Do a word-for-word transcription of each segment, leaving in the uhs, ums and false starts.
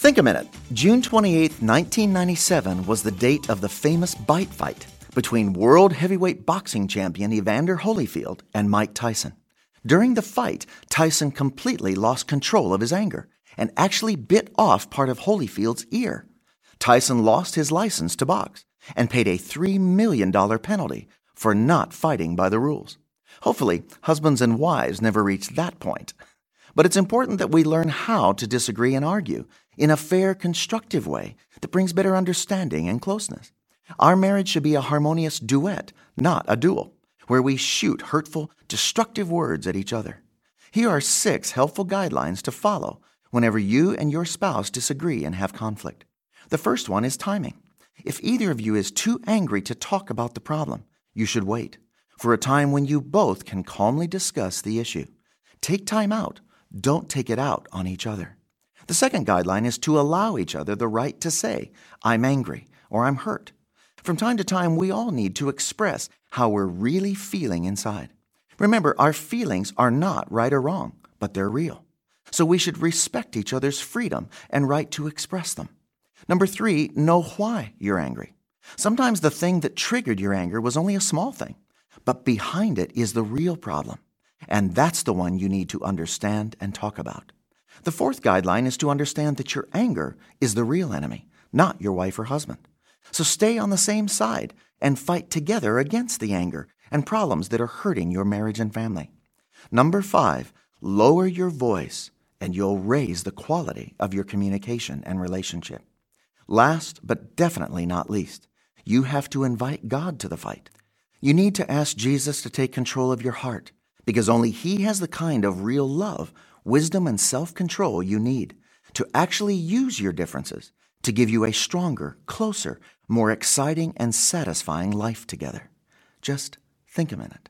Think a minute. June twenty-eighth, nineteen ninety-seven was the date of the famous bite fight between world heavyweight boxing champion Evander Holyfield and Mike Tyson. During the fight, Tyson completely lost control of his anger and actually bit off part of Holyfield's ear. Tyson lost his license to box and paid a three million dollars penalty for not fighting by the rules. Hopefully, husbands and wives never reach that point. But it's important that we learn how to disagree and argue in a fair, constructive way that brings better understanding and closeness. Our marriage should be a harmonious duet, not a duel, where we shoot hurtful, destructive words at each other. Here are six helpful guidelines to follow whenever you and your spouse disagree and have conflict. The first one is timing. If either of you is too angry to talk about the problem, you should wait for a time when you both can calmly discuss the issue. Take time out. Don't take it out on each other. The second guideline is to allow each other the right to say, "I'm angry" or "I'm hurt." From time to time, we all need to express how we're really feeling inside. Remember, our feelings are not right or wrong, but they're real. So we should respect each other's freedom and right to express them. Number three, know why you're angry. Sometimes the thing that triggered your anger was only a small thing, but behind it is the real problem. And that's the one you need to understand and talk about. The fourth guideline is to understand that your anger is the real enemy, not your wife or husband. So stay on the same side and fight together against the anger and problems that are hurting your marriage and family. Number five, lower your voice and you'll raise the quality of your communication and relationship. Last, but definitely not least, you have to invite God to the fight. You need to ask Jesus to take control of your heart, because only He has the kind of real love, wisdom, and self-control you need to actually use your differences to give you a stronger, closer, more exciting, and satisfying life together. Just think a minute.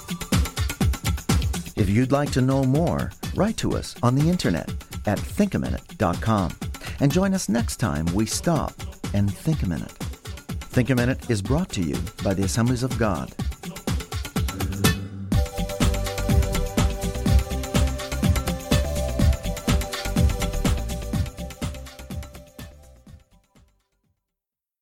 If you'd like to know more, write to us on the internet at think a minute dot com and join us next time we stop and think a minute. Think a Minute is brought to you by the Assemblies of God.